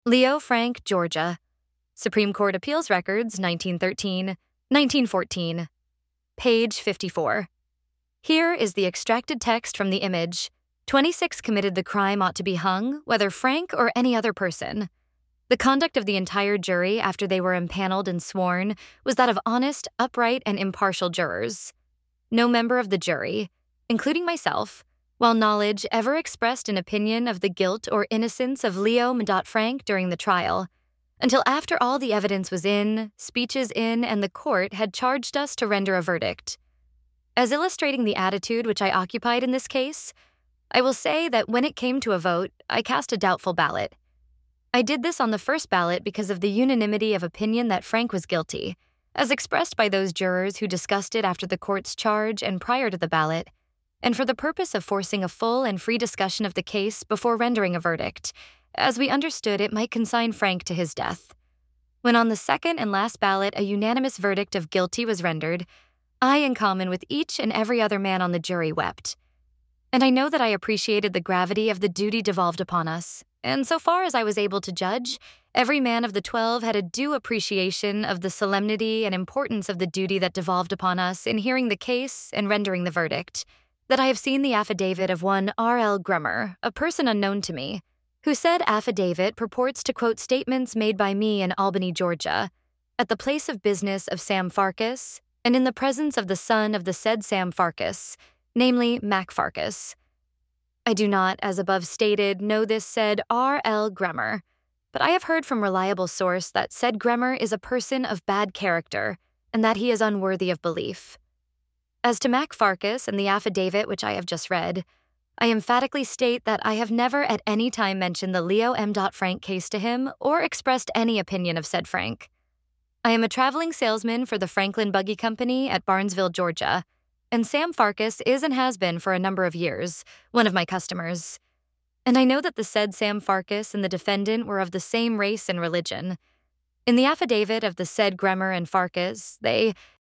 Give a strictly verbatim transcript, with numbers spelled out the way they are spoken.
Leo Frank, Georgia. Supreme Court Appeals Records, nineteen thirteen, nineteen fourteen. Page fifty-four. Here is the extracted text from the image. twenty-six committed the crime ought to be hung, whether Frank or any other person. The conduct of the entire jury after they were impaneled and sworn was that of honest, upright, and impartial jurors. No member of the jury, including myself, while knowledge ever expressed an opinion of the guilt or innocence of Leo M. Frank during the trial, until after all the evidence was in, speeches in, and the court had charged us to render a verdict. As illustrating the attitude which I occupied in this case, I will say that when it came to a vote, I cast a doubtful ballot. I did this on the first ballot because of the unanimity of opinion that Frank was guilty, as expressed by those jurors who discussed it after the court's charge and prior to the ballot, and for the purpose of forcing a full and free discussion of the case before rendering a verdict, as we understood it might consign Frank to his death. When on the second and last ballot a unanimous verdict of guilty was rendered, I, in common with each and every other man on the jury, wept. And I know that I appreciated the gravity of the duty devolved upon us, and so far as I was able to judge, every man of the twelve had a due appreciation of the solemnity and importance of the duty that devolved upon us in hearing the case and rendering the verdict, that I have seen the affidavit of one R L Grummer, a person unknown to me, who said affidavit purports to quote statements made by me in Albany, Georgia, at the place of business of Sam Farkas, and in the presence of the son of the said Sam Farkas, namely Mac Farkas. I do not, as above stated, know this said R L Grummer, but I have heard from reliable source that said Grummer is a person of bad character, and that he is unworthy of belief. As to Mac Farkas and the affidavit which I have just read, I emphatically state that I have never at any time mentioned the Leo M. Frank case to him or expressed any opinion of said Frank. I am a traveling salesman for the Franklin Buggy Company at Barnesville, Georgia, and Sam Farkas is and has been for a number of years, one of my customers. And I know that the said Sam Farkas and the defendant were of the same race and religion. In the affidavit of the said Grummer and Farkas, they